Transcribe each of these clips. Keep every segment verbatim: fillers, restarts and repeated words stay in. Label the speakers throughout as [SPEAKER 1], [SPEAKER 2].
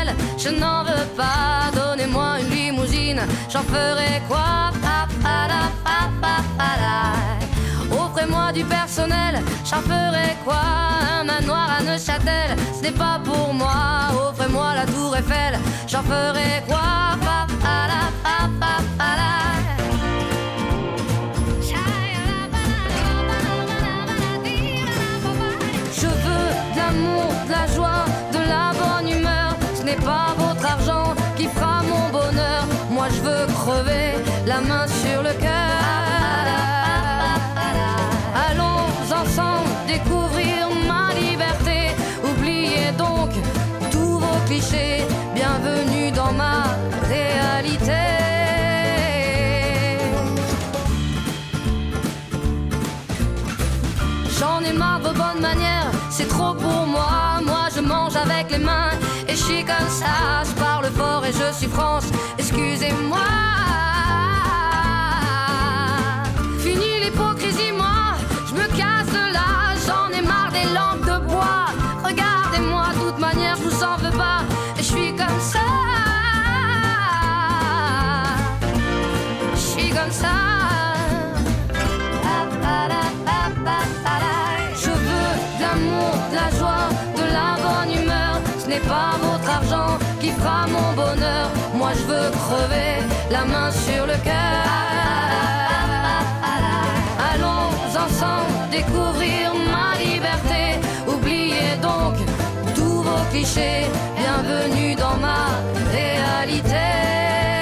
[SPEAKER 1] personnel, je n'en veux pas. Donnez-moi une limousine, j'en ferai quoi? Offrez-moi du personnel, j'en ferai quoi? Un manoir à Neuchâtel, ce n'est pas pour moi. Offrez-moi la tour Eiffel, j'en ferai quoi? Je veux de l'amour, de la joie, de la bonne humeur. Ce n'est pas votre argent qui fera mon bonheur. Moi je veux crever, la main sur le cœur. Allons ensemble découvrir ma liberté. Oubliez donc tous vos clichés. Bienvenue dans ma réalité. J'en ai marre de vos bonnes manières, c'est trop pour moi. Moi je mange avec les mains et je suis comme ça. Je parle fort et je suis France, excusez-moi. Fini l'hypocrisie, moi, je me casse de là. J'en ai marre des lampes de bois. Regardez-moi, de toute manière je vous en veux pas. Et je suis comme ça. Je suis comme ça. De la joie, de la bonne humeur. Ce n'est pas votre argent qui fera mon bonheur. Moi je veux crever, la main sur le cœur. Allons ensemble découvrir ma liberté. Oubliez donc tous vos clichés. Bienvenue dans ma réalité.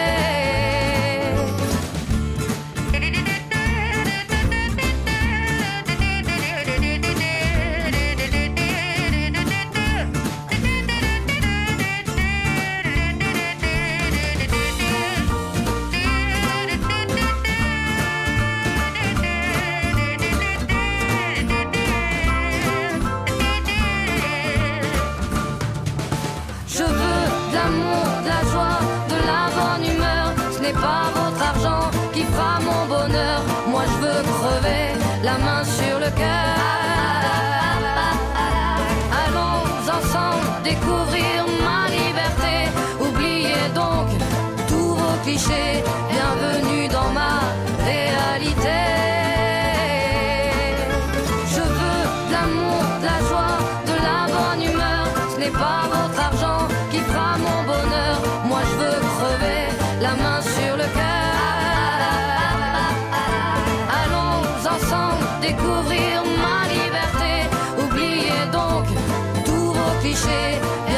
[SPEAKER 1] Pas votre argent qui fera mon bonheur. Moi je veux crever, la main sur le cœur. Allons ensemble découvrir ma liberté. Oubliez donc tous vos clichés. Bienvenue dans ma réalité. Je veux de l'amour, de la joie, de la bonne humeur. Ce n'est pas votre argent qui fera mon bonheur. Moi je veux crever, la main sur le cœur. Allons ensemble découvrir ma liberté. Oubliez donc tous vos clichés.